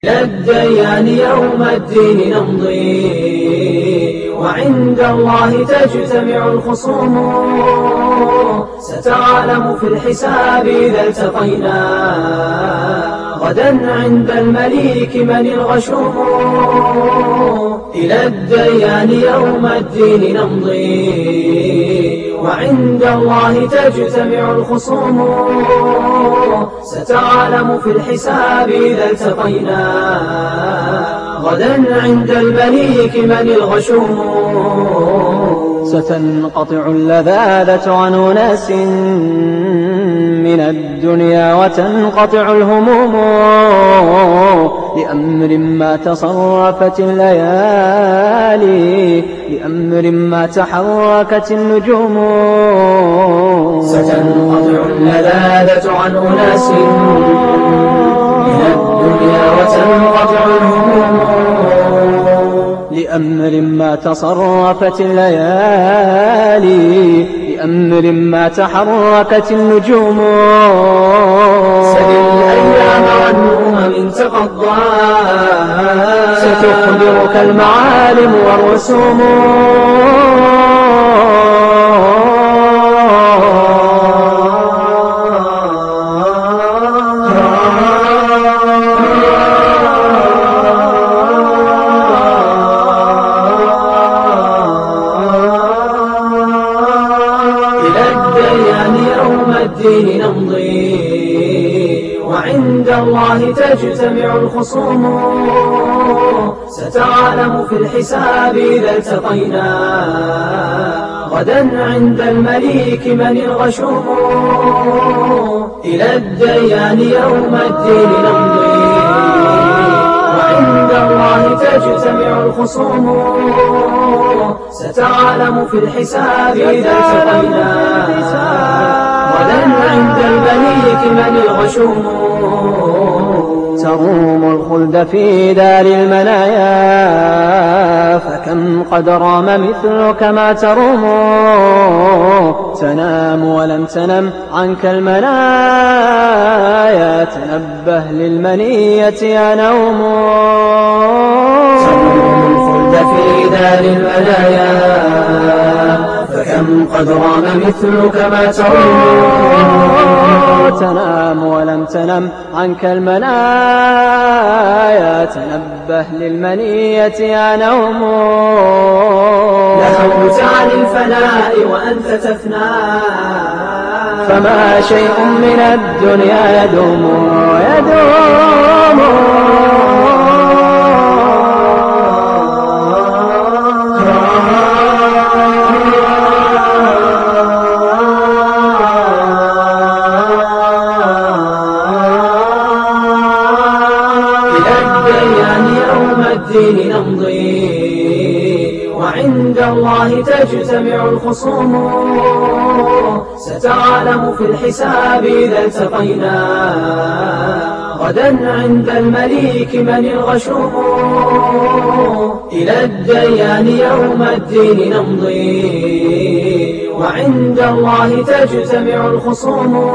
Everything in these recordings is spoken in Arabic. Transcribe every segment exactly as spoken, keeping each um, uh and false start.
إلى الديان يوم الدين نمضي، وعند الله تجتمع الخصوم، ستعلم في الحساب إذا التقينا غدا عند المليك من الغشوم. إلى الديان يوم الدين نمضي، وعند الله تجتمع الخصوم، ستعلم في الحساب إذا التقينا غدا عند المليك من الغشوم. ستنقطع اللذاذة عن أناس من الدنيا وتنقطع الهموم، لأمر ما تصرفت الليالي، لأمر ما تحركت النجوم. ستنقطع اللذاذة عن أناس من الدنيا وتنقطع الهموم، لأمر ما تصرفت الليالي، لأمر ما تحركت النجوم. سل الأيام والنعم تقضى، ستخبرك المعالم والرسوم. الدين نمضي، وعند الله تجتمع الخصوم، ستعلم في الحساب إذا التقينا غدا عند المليك من الغشوم. إلى الديان يوم الدين نمضي، وعند الله تجتمع الخصوم، ستعلم في الحساب إذا التقينا غدا عند المليك من الغشوم. تروم الخلد في دار المنايا، فكم قد رام مثلك ما تروم. تنام ولم تنم عنك المنايا، تنبه للمنية يا نوم. تروم الخلد في دار المنايا، فكم قد رام مثلك ما تروم. تنام ولم تنم عنك المنايا، تنبه للمنية يا نوم. لهوت عن الفناء وأنت تفنى، فما شيء من الدنيا يدوم يدوم. الدين نمضي، وعند الله تجتمع الخصوم، ستعلم في الحساب إذا التقينا غدا عند المليك من الغشوم. إلى الديان يوم الدين نمضي، وعند الله تجتمع الخصوم،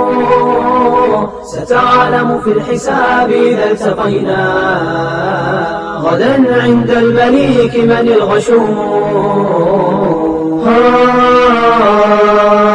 ستعلم في الحساب إذا التقينا غدا عند المليك من الغشوم.